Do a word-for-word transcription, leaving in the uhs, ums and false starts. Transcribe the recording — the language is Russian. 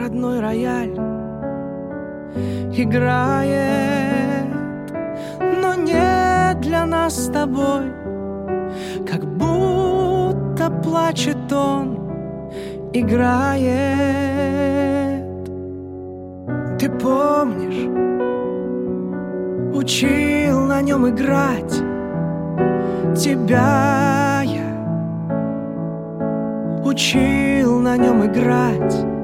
родной рояль играет, но не для нас с тобой. Как будто плачет он, играет. Ты помнишь, учил на нем играть тебя я, учил на нем играть.